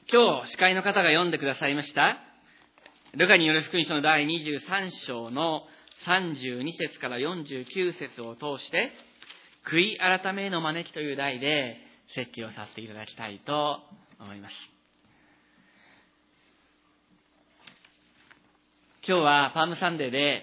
今日司会の方が読んでくださいましたルカによる福音書の第23章の32節から49節を通して悔い改めへの招きという題で説教をさせていただきたいと思います。今日はパームサンデーで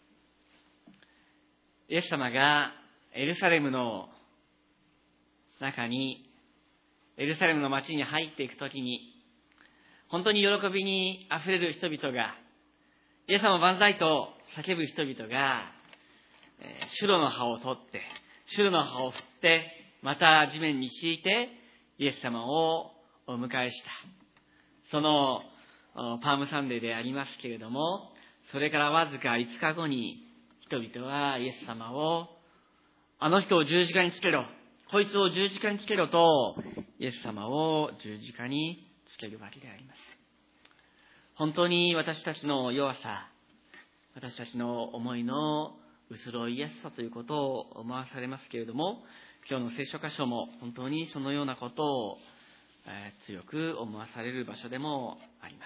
イエス様がエルサレムの中にエルサレムの町に入っていくときに本当に喜びにあふれる人々がイエス様万歳と叫ぶ人々がシュロの葉を取ってシュロの葉を振ってまた地面に敷いてイエス様をお迎えしたそのパームサンデーでありますけれども、それからわずか5日後に人々はイエス様をあの人を十字架につけろ、こいつを十字架につけろとイエス様を十字架につけるわけであります。本当に私たちの弱さ、私たちの思いの移ろいやすさということを思わされますけれども、今日の聖書箇所も本当にそのようなことを強く思わされる場所でもあります。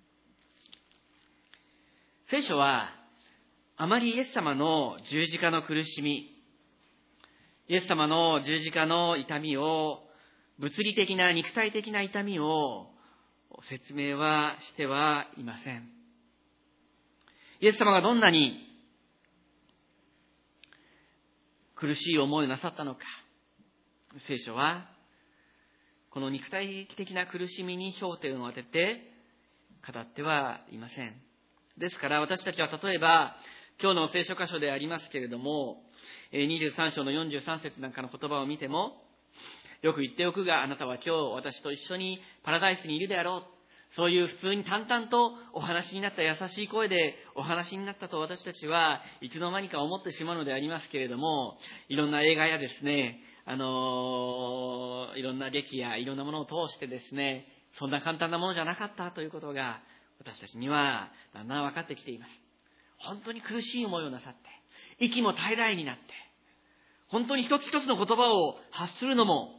聖書はあまりイエス様の十字架の苦しみ、イエス様の十字架の痛みを、物理的な肉体的な痛みを説明はしてはいません。イエス様がどんなに苦しい思いをなさったのか、聖書はこの肉体的な苦しみに焦点を当てて語ってはいません。ですから私たちは例えば今日の聖書箇所でありますけれども、23章の43節なんかの言葉を見ても、よく言っておくがあなたは今日私と一緒にパラダイスにいるであろう、そういう普通に淡々とお話になった優しい声でお話になったと私たちはいつの間にか思ってしまうのでありますけれども、いろんな映画やですね、いろんな劇やいろんなものを通してですね、そんな簡単なものじゃなかったということが私たちにはだんだん分かってきています。本当に苦しい思いをなさって、息も絶え絶えになって、本当に一つ一つの言葉を発するのも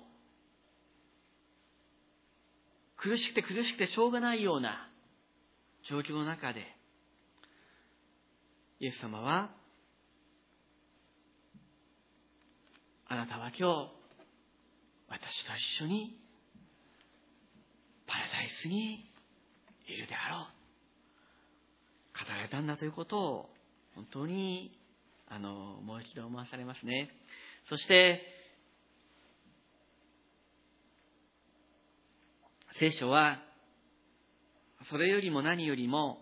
苦しくてしょうがないような状況の中で、イエス様は、あなたは今日私と一緒にパラダイスにいるであろう、語られたんだということを本当にもう一度思わされますね。そして聖書はそれよりも何よりも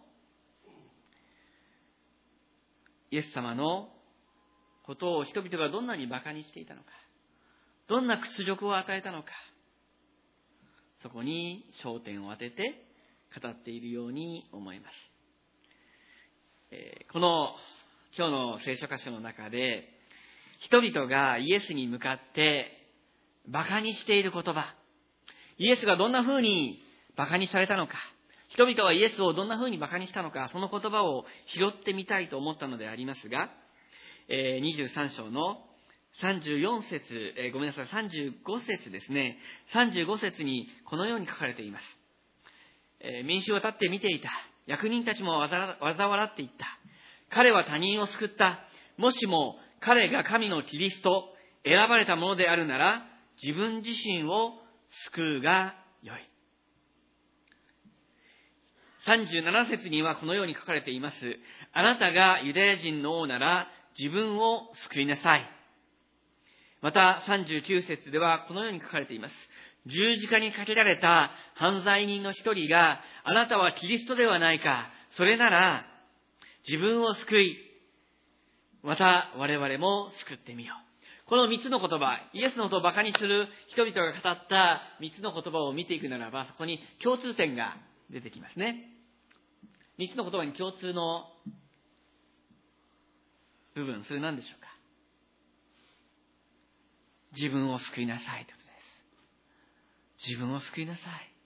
イエス様のことを人々がどんなに馬鹿にしていたのか、どんな屈辱を与えたのか、そこに焦点を当てて語っているように思います。この今日の聖書箇所の中で人々がイエスに向かって馬鹿にしている言葉、イエスがどんな風に馬鹿にされたのか、人々はイエスをどんな風に馬鹿にしたのか、その言葉を拾ってみたいと思ったのでありますが、23章の35節ですね。35節にこのように書かれています。民衆を立って見ていた。役人たちも嘲笑っていった。彼は他人を救った。もしも彼が神のキリスト、選ばれたものであるなら、自分自身を救うがよい。37節にはこのように書かれています。あなたがユダヤ人の王なら自分を救いなさい。また39節ではこのように書かれています。十字架にかけられた犯罪人の一人が、あなたはキリストではないか。それなら自分を救い、また我々も救ってみよう。この3つの言葉、イエスのことを馬鹿にする人々が語った3つの言葉を見ていくならば、そこに共通点が出てきますね。3つの言葉に共通の部分、それ何でしょうか。自分を救いなさいということです。自分を救いなさい。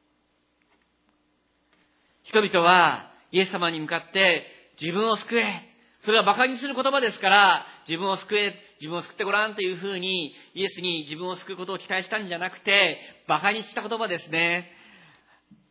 人々はイエス様に向かって自分を救え、それは馬鹿にする言葉ですから、自分を救え、自分を救ってごらんというふうにイエスに自分を救うことを期待したんじゃなくて、馬鹿にした言葉ですね。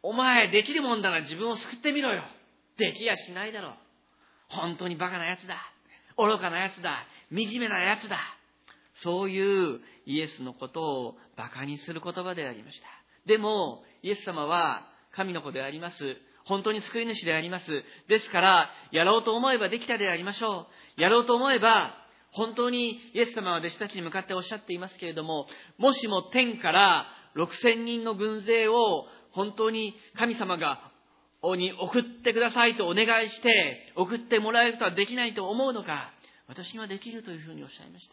お前できるもんだなら自分を救ってみろよ。できやしないだろう。本当にバカなやつだ。愚かなやつだ。惨めなやつだ。そういうイエスのことをバカにする言葉でありました。でも、イエス様は神の子であります。本当に救い主であります。ですから、やろうと思えばできたでありましょう。やろうと思えば、本当にイエス様は弟子たちに向かっておっしゃっていますけれども、もしも天から6000人の軍勢を本当に神様に送ってくださいとお願いして送ってもらえることはできないと思うのか。私にはできるというふうにおっしゃいました。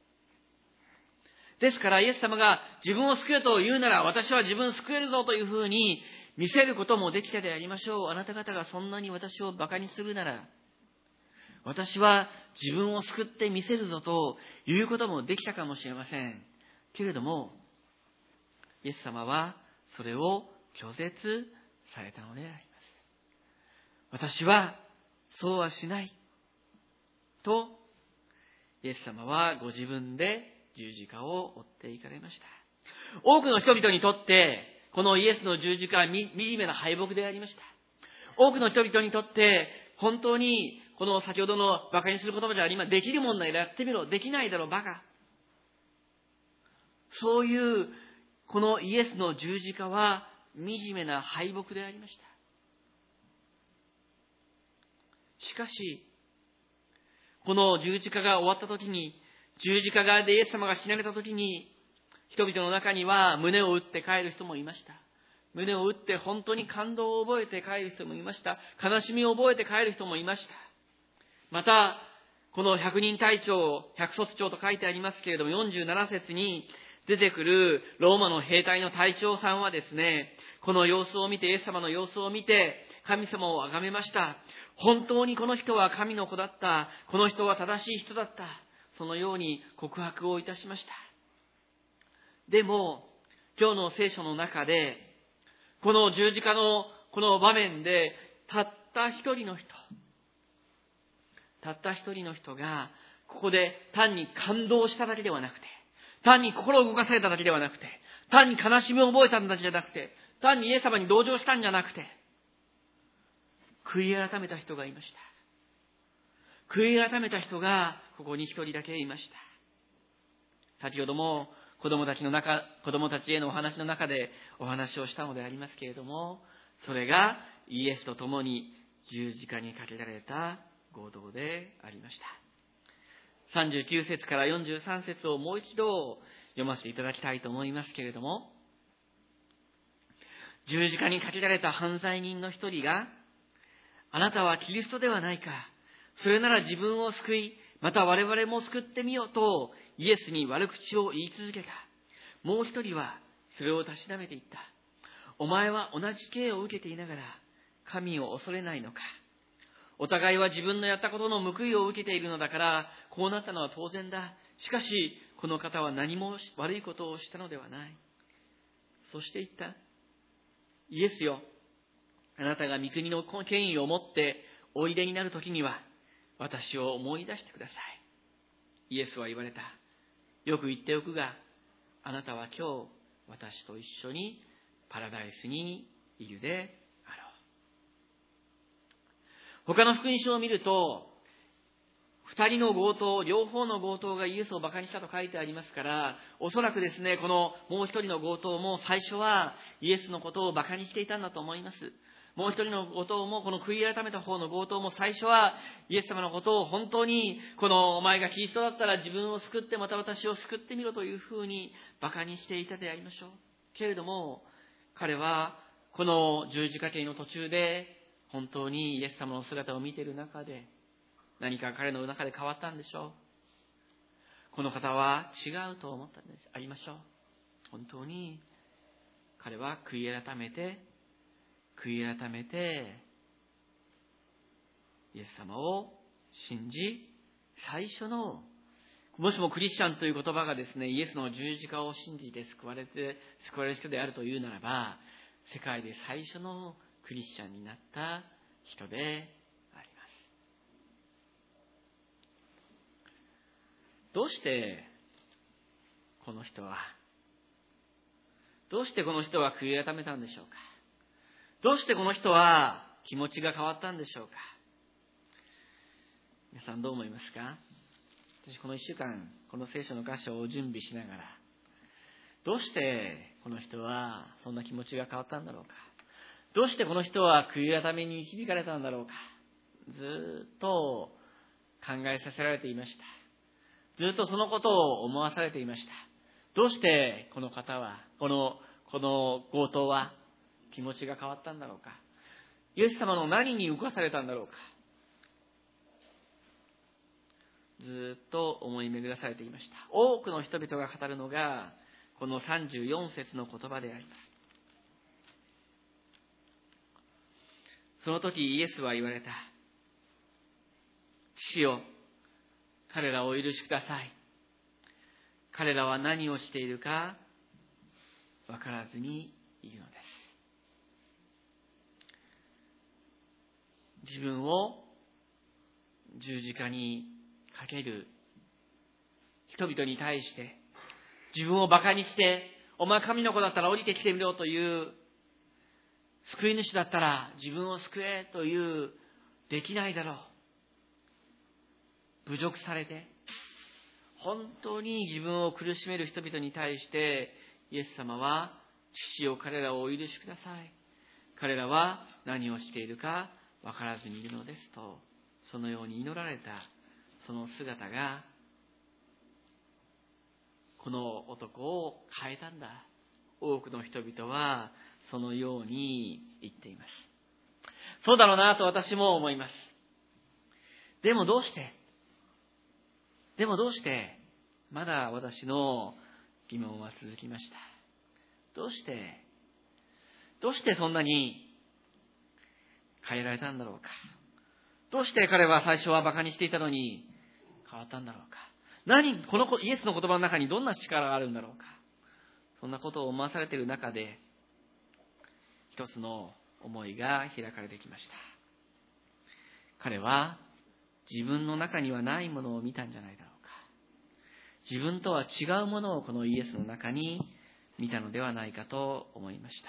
ですからイエス様が自分を救えと言うなら私は自分を救えるぞというふうに見せることもできたでありましょう。あなた方がそんなに私をバカにするなら私は自分を救ってみせるぞということもできたかもしれません。けれどもイエス様はそれを拒絶されたのであります。私はそうはしないとイエス様はご自分で十字架を追っていかれました。多くの人々にとってこのイエスの十字架は惨めな敗北でありました。多くの人々にとって本当にこの先ほどの馬鹿にする言葉であります。できるもんならやってみろ。できないだろバカ。そういうこのイエスの十字架は惨めな敗北でありました。しかしこの十字架が終わった時に、十字架側でイエス様が死なれた時に、人々の中には胸を打って帰る人もいました。胸を打って本当に感動を覚えて帰る人もいました。悲しみを覚えて帰る人もいました。また、この百人隊長、百卒長と書いてありますけれども、47節に出てくるローマの兵隊の隊長さんはですね、この様子を見て、イエス様の様子を見て、神様を崇めました。本当にこの人は神の子だった。この人は正しい人だった。そのように告白をいたしました。でも、今日の聖書の中で、この十字架のこの場面で、たった一人の人が、ここで単に感動しただけではなくて、単に心を動かされただけではなくて、単に悲しみを覚えたんだけじゃなくて、単にイエス様に同情したんじゃなくて、悔い改めた人がいました。悔い改めた人がここに一人だけいました。先ほども子供たちへのお話の中でお話をしたのでありますけれども、それがイエスと共に十字架にかけられた合同でありました。39節から43節をもう一度読ませていただきたいと思いますけれども、十字架にかけられた犯罪人の一人が、あなたはキリストではないか。それなら自分を救い、また我々も救ってみようとイエスに悪口を言い続けた。もう一人はそれをたしなめていった。お前は同じ刑を受けていながら神を恐れないのか。お互いは自分のやったことの報いを受けているのだから、こうなったのは当然だ。しかしこの方は何も悪いことをしたのではない。そして言った。イエスよ、あなたが御国の権威を持っておいでになるときには私を思い出してください。イエスは言われた。よく言っておくが、あなたは今日私と一緒にパラダイスにいるであろう。他の福音書を見ると、両方の強盗がイエスを馬鹿にしたと書いてありますから、おそらくですね、このもう一人の強盗も最初はイエスのことを馬鹿にしていたんだと思います。もう一人の強盗も、この悔い改めた方の強盗も最初はイエス様のことを本当に、お前がキリストだったら自分を救ってまた私を救ってみろというふうに馬鹿にしていたでありましょう。けれども、彼はこの十字架刑の途中で本当にイエス様の姿を見ている中で、何か彼の中で変わったんでしょう。この方は違うと思ったんでありましょう。本当に彼は悔い改めてイエス様を信じ、最初の、もしもクリスチャンという言葉がですね、イエスの十字架を信じて救われる人であるというならば、世界で最初のクリスチャンになった人であります。どうしてこの人は悔い改めたんでしょうか。 どうしてこの人は気持ちが変わったんでしょうか。皆さんどう思いますか。私この1週間この聖書の箇所を準備しながら、どうしてこの人はそんな気持ちが変わったんだろうか、どうしてこの人は悔い改めに導かれたんだろうか、ずっと考えさせられていました。ずっとそのことを思わされていました。どうしてこの方は、この強盗は気持ちが変わったんだろうか。イエス様の何に動かされたんだろうか。ずっと思い巡らされていました。多くの人々が語るのがこの34節の言葉であります。その時イエスは言われた。父よ、彼らをお許しください。彼らは何をしているか分からずにいるのです。自分を十字架にかける人々に対して、自分を馬鹿にして、お前神の子だったら降りてきてみろという、救い主だったら自分を救えという、できないだろう、侮辱されて、本当に自分を苦しめる人々に対してイエス様は、父よ、彼らをお許しください。彼らは何をしているか分からずにいるのですと、そのように祈られたその姿がこの男を変えたんだ。多くの人々はそのように言っています。そうだろうなと私も思います。でもどうしてまだ私の疑問は続きました。どうしてそんなに変えられたんだろうか。どうして彼は最初は馬鹿にしていたのに変わったんだろうか。このイエスの言葉の中にどんな力があるんだろうか。そんなことを思わされている中で、一つの思いが開かれてきました。彼は自分の中にはないものを見たんじゃないだろうか。自分とは違うものをこのイエスの中に見たのではないかと思いました。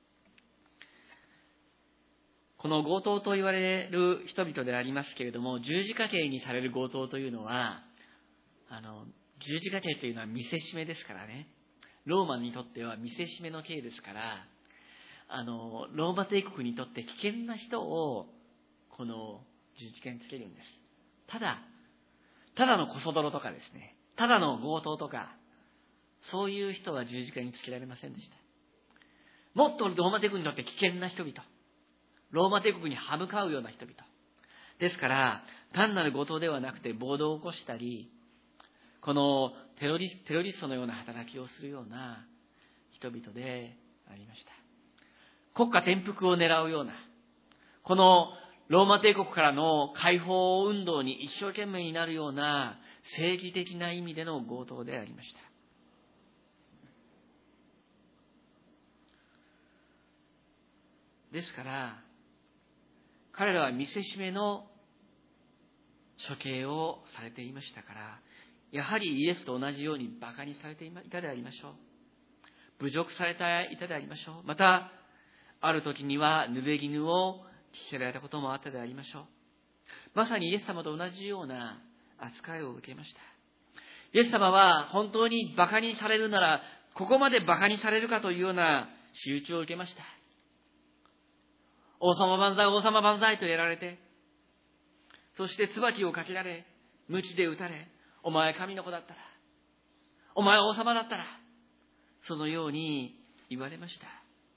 この強盗と言われる人々でありますけれども、十字架刑にされる強盗というのは、十字架刑というのは見せしめですからね。ローマにとっては見せしめの刑ですから、ローマ帝国にとって危険な人をこの十字架につけるんです。ただのコソ泥とかですね、ただの強盗とか、そういう人は十字架につけられませんでした。もっとローマ帝国にとって危険な人々、ローマ帝国に歯向かうような人々ですから、単なる強盗ではなくて暴動を起こしたり、このテロリストのような働きをするような人々でありました。国家転覆を狙うような、このローマ帝国からの解放運動に一生懸命になるような正義的な意味での強盗でありました。ですから彼らは見せしめの処刑をされていましたから、やはりイエスと同じように馬鹿にされていたでありましょう。侮辱されていたでありましょう。またある時には濡れ衣を着せられたこともあったでありましょう。まさにイエス様と同じような扱いを受けました。イエス様は本当に馬鹿にされるなら、ここまで馬鹿にされるかというような仕打ちを受けました。王様万歳、王様万歳とやられて、そして椿をかけられ、鞭で打たれ、お前神の子だったら、お前王様だったら、そのように言われました。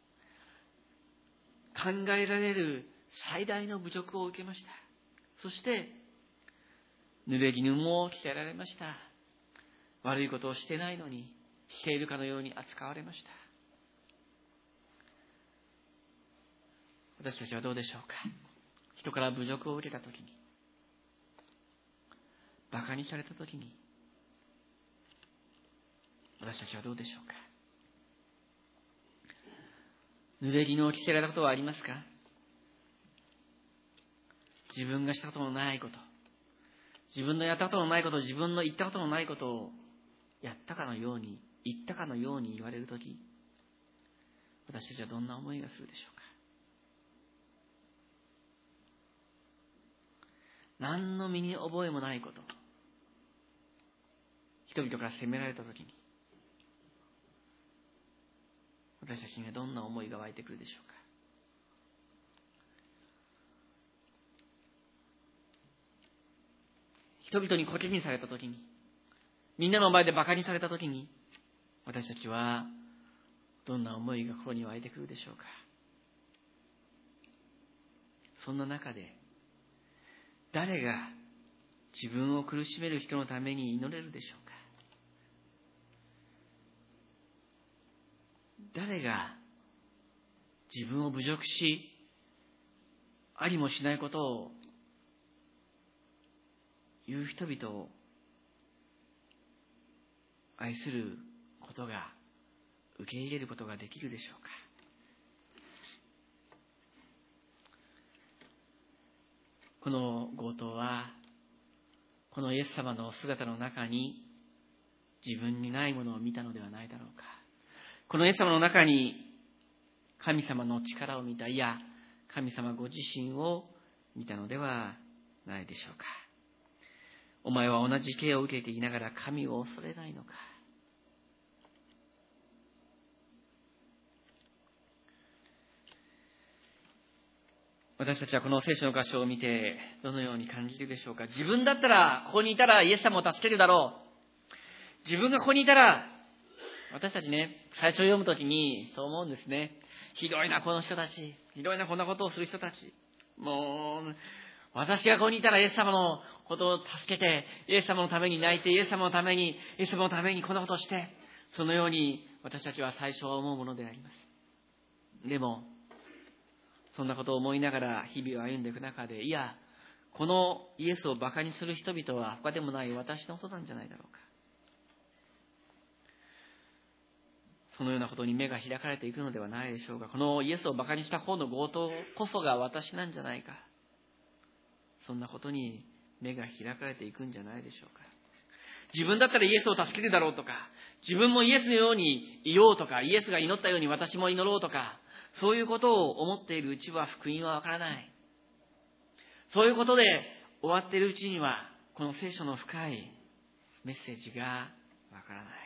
考えられる最大の侮辱を受けました。そして濡れ衣も着せられました。悪いことをしてないのにしているかのように扱われました。私たちはどうでしょうか。人から侮辱を受けたときに、馬鹿にされたときに、私たちはどうでしょうか。濡れ衣を着せられたことはありますか。自分がしたことのないこと、自分のやったことのないこと、自分の言ったことのないことをやったかのように、言ったかのように言われるとき、私たちはどんな思いがするでしょうか。 何の身に覚えもないこと、人々から責められたときに、私たちにはどんな思いが湧いてくるでしょうか。人々にコケにされたときに、みんなの前で馬鹿にされたときに、私たちはどんな思いが心に湧いてくるでしょうか。そんな中で、誰が自分を苦しめる人のために祈れるでしょうか。誰が自分を侮辱し、ありもしないことを言う人々を愛することが、受け入れることができるでしょうか。この強盗は、このイエス様の姿の中に自分にないものを見たのではないだろうか。このイエス様の中に神様の力を見た、いや、神様ご自身を見たのではないでしょうか。お前は同じ刑を受けていながら神を恐れないのか。私たちはこの聖書の箇所を見てどのように感じるでしょうか。自分だったら、ここにいたらイエス様を助けるだろう。自分がここにいたら、私たちね、最初読むときにそう思うんですね。ひどいなこの人たち、ひどいなこんなことをする人たち。もう私がここにいたらイエス様のことを助けて、イエス様のために泣いて、イエス様のためにこんなことをして、そのように私たちは最初は思うものであります。でもそんなことを思いながら日々を歩んでいく中で、いや、このイエスを馬鹿にする人々は他でもない私のことなんじゃないだろうか。そのようなことに目が開かれていくのではないでしょうか。このイエスを馬鹿にした方の強盗こそが私なんじゃないか。そんなことに目が開かれていくんじゃないでしょうか。自分だったらイエスを助けるだろうとか、自分もイエスのようにいようとか、イエスが祈ったように私も祈ろうとか、そういうことを思っているうちは福音はわからない。そういうことで終わっているうちには、この聖書の深いメッセージがわからない。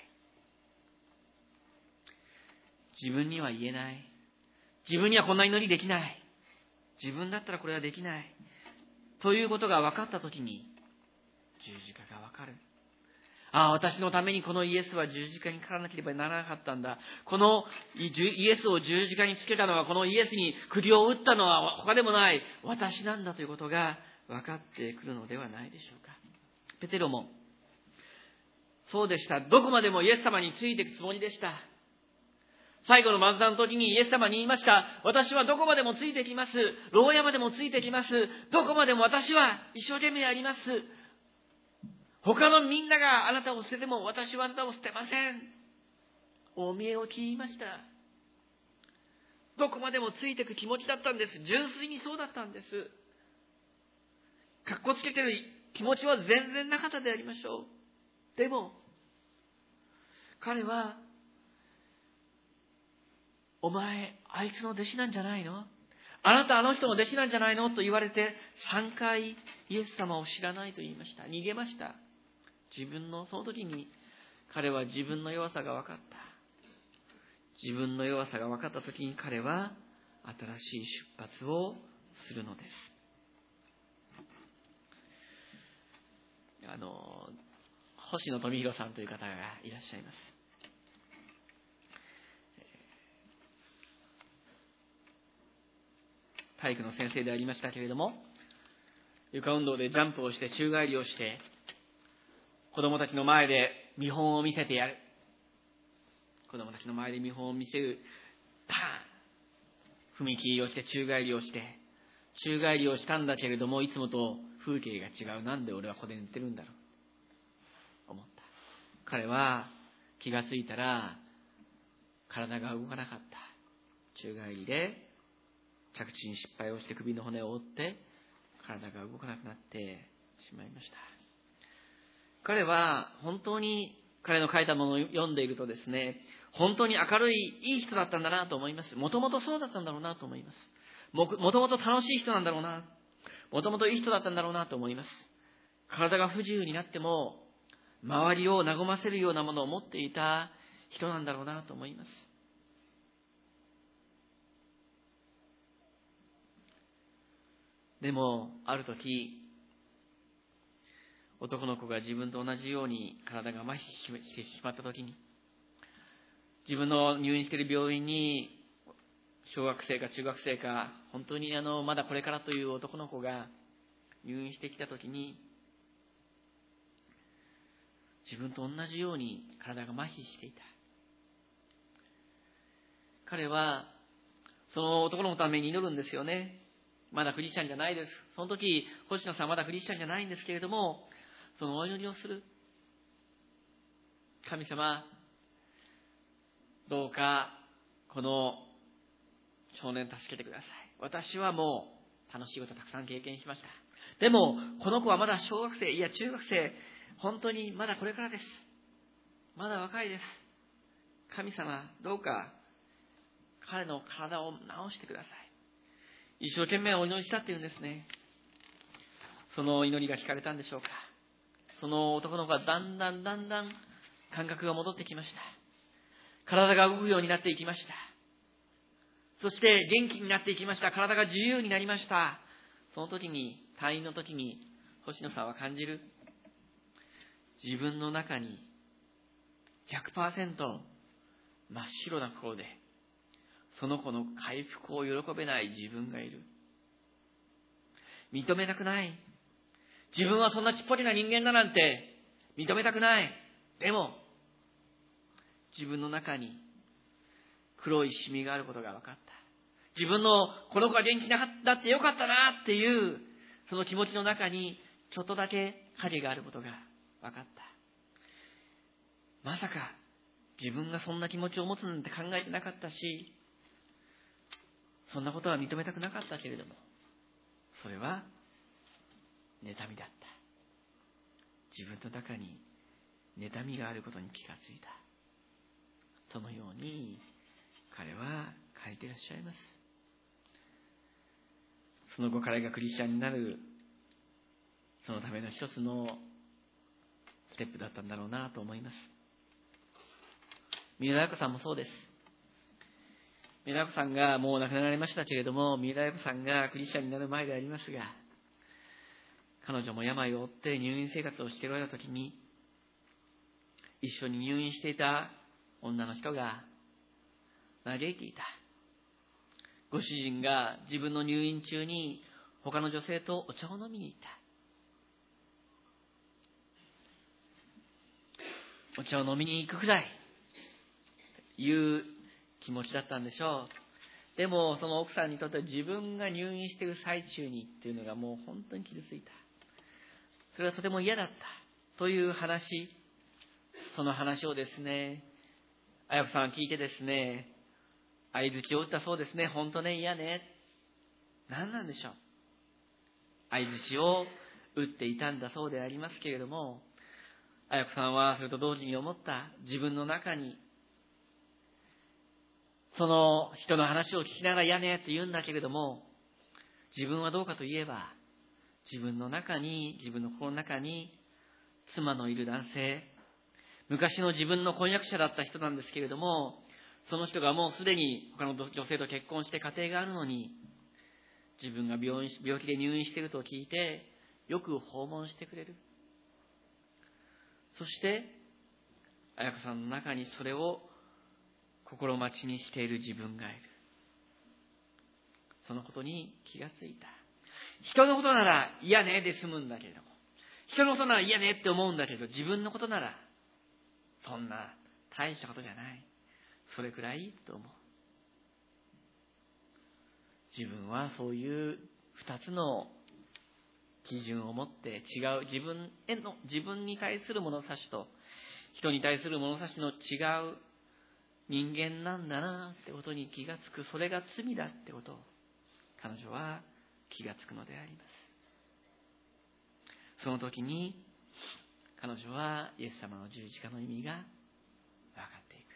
自分には言えない。自分にはこんな祈りできない。自分だったらこれはできない。ということが分かったときに、十字架が分かる。ああ、私のためにこのイエスは十字架にかからなければならなかったんだ。このイエスを十字架につけたのは、このイエスに釘を打ったのは他でもない私なんだということが分かってくるのではないでしょうか。ペテロもそうでした。どこまでもイエス様についていくつもりでした。最後の漫談の時にイエス様に言いました。私はどこまでもついてきます。牢屋までもついてきます。どこまでも私は一生懸命やります。他のみんながあなたを捨てても私はあなたを捨てません。お見えを切りました。どこまでもついていく気持ちだったんです。純粋にそうだったんです。かっこつけてる気持ちは全然なかったでありましょう。でも彼は、お前あいつの弟子なんじゃないの？あなたあの人の弟子なんじゃないの？と言われて3回イエス様を知らないと言いました。逃げました。その時に彼は自分の弱さが分かった。自分の弱さが分かった時に彼は新しい出発をするのです。星野富弘さんという方がいらっしゃいます。体育の先生でありましたけれども、床運動でジャンプをして宙返りをして子供たちの前で見本を見せてやる。子供たちの前で見本を見せる。パーン踏切をして宙返りをして宙返りをしたんだけれども、いつもと風景が違う。なんで俺はここで寝てるんだろう思った。彼は気がついたら体が動かなかった。宙返りで着地に失敗をして首の骨を折って体が動かなくなってしまいました。彼は本当に彼の書いたものを読んでいるとですね、本当に明るいいい人だったんだなと思います。もともとそうだったんだろうなと思います。もともと楽しい人なんだろうな。 もともといい人だったんだろうなと思います。体が不自由になっても、周りを和ませるようなものを持っていた人なんだろうなと思います。でも、ある時、男の子が自分と同じように体が麻痺してしまった時に、自分の入院している病院に、小学生か中学生か、本当にまだこれからという男の子が入院してきた時に、自分と同じように体が麻痺していた。彼は、その男の子のために祈るんですよね。まだクリスチャンじゃないです。その時、星野さんはまだクリスチャンじゃないんですけれども、そのお祈りをする。神様、どうか、この少年助けてください。私はもう楽しいことたくさん経験しました。でも、この子はまだ小学生、いや中学生、本当にまだこれからです。まだ若いです。神様、どうか、彼の体を治してください。一生懸命お祈りしたっていうんですね。その祈りが聞かれたんでしょうか。その男の子がだんだん感覚が戻ってきました。体が動くようになっていきました。そして元気になっていきました。体が自由になりました。その時に、退院の時に、星野さんは感じる。自分の中に 100% 真っ白な心で、その子の回復を喜べない自分がいる。認めたくない。自分はそんなちっぽけな人間だなんて認めたくない。でも、自分の中に黒いシミがあることが分かった。自分のこの子が元気だってよかったなっていう、その気持ちの中にちょっとだけ影があることが分かった。まさか自分がそんな気持ちを持つなんて考えてなかったし、そんなことは認めたくなかったけれども、それは妬みだった。自分の中に妬みがあることに気がついた。そのように彼は書いていらっしゃいます。その後彼がクリスチャンになる、そのための一つのステップだったんだろうなと思います。三浦綾子さんもそうです。三浦綾子さんがもう亡くなられましたけれども、三浦綾子さんがクリスチャンになる前でありますが、彼女も病を負って入院生活をしていられたときに、一緒に入院していた女の人が嘆いていた。ご主人が自分の入院中に他の女性とお茶を飲みに行った。お茶を飲みに行くくらいいう気持ちだったんでしょう。でもその奥さんにとって自分が入院している最中にっていうのがもう本当に傷ついた。それはとても嫌だったという話、その話をですね、綾子さんは聞いてですね、相槌を打ったそうですね。本当ね、嫌ね。何なんでしょう。相槌を打っていたんだそうでありますけれども、綾子さんはそれと同時に思った。自分の中に、その人の話を聞きながら嫌ねって言うんだけれども、自分はどうかといえば、自分の中に、自分の心の中に妻のいる男性、昔の自分の婚約者だった人なんですけれども、その人がもうすでに他の女性と結婚して家庭があるのに、自分が病気で入院していると聞いてよく訪問してくれる。そして綾子さんの中にそれを心待ちにしている自分がいる。そのことに気がついた。人のことなら嫌ねで済むんだけれども、人のことなら嫌ねって思うんだけど、自分のことならそんな大したことじゃない。それくらいと思う。自分はそういう二つの基準を持って違う自分に対する物差しと人に対する物差しの違う人間なんだなってことに気がつく。それが罪だってことを彼女は気がつくのであります。その時に彼女はイエス様の十字架の意味が分かっていく。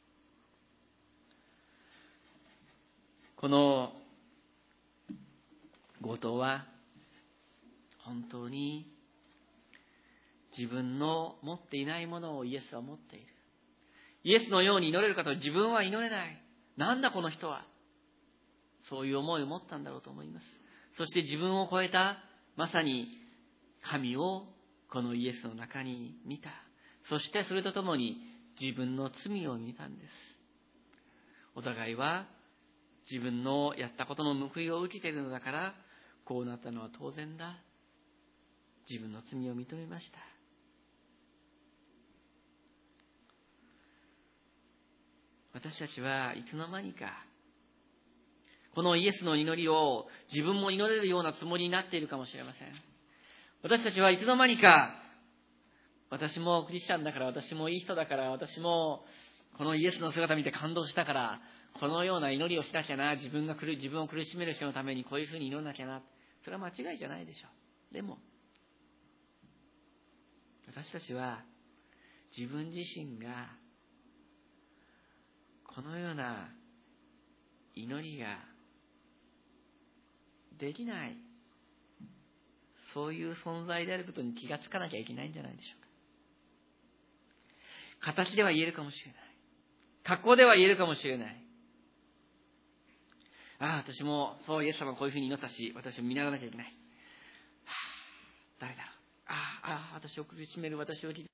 この強盗は本当に自分の持っていないものをイエスは持っている。イエスのように祈れるかと自分は祈れない。なんだこの人は。そういう思いを持ったんだろうと思います。そして自分を超えたまさに神をこのイエスの中に見た。そしてそれとともに自分の罪を見たんです。お互いは自分のやったことの報いを受けているのだからこうなったのは当然だ。自分の罪を認めました。私たちはいつの間にかこのイエスの祈りを自分も祈れるようなつもりになっているかもしれません。私たちはいつの間にか私もクリスチャンだから、私もいい人だから、私もこのイエスの姿を見て感動したからこのような祈りをしなきゃな、自分を苦しめる人のためにこういうふうに祈らなきゃな、それは間違いじゃないでしょう。でも私たちは自分自身がこのような祈りができない、そういう存在であることに気がつかなきゃいけないんじゃないでしょうか。形では言えるかもしれない、格好では言えるかもしれない。私もそうイエス様こういうふうに祈ったし、私も見習わなきゃいけない。誰だろう。私を苦しめる、私を